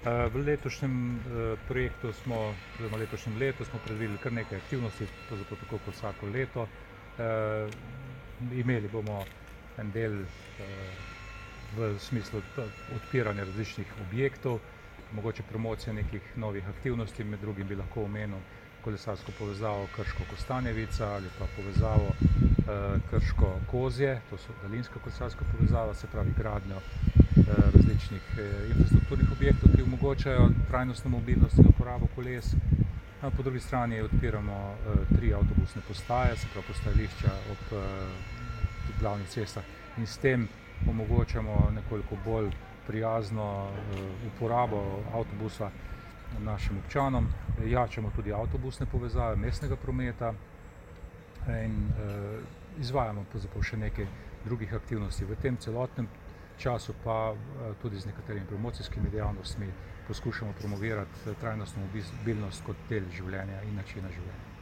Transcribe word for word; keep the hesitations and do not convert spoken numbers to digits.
V letošnjem projektu smo, oziroma letošnjem letu smo predvideli kar nekaj aktivnosti, pravzaprav tako kot vsako leto. Imeli bomo en del v smislu odpiranja različnih objektov, mogoče promocije nekih novih aktivnosti, med drugim bi lahko omenil kolesarsko povezavo Krško-Kostanjevica ali pa povezavo Krško-Kozje, to so daljinska kolesarska povezava, se pravi gradnjo različnih infrastrukturnih objektov, ki omogočajo trajnostno mobilnost in uporabo koles. Po drugi strani odpiramo tri avtobusne postaje, se pravi postajališča ob glavnih cestah, in s tem omogočamo nekoliko bolj prijazno uporabo avtobusa našim občanom. Jačamo tudi avtobusne povezave mestnega prometa in izvajamo pravzaprav še nekaj drugih aktivnosti. V tem celotnem času pa tudi z nekaterimi promocijskimi dejavnostmi poskušamo promovirati trajnostno mobilnost kot del življenja in načina življenja.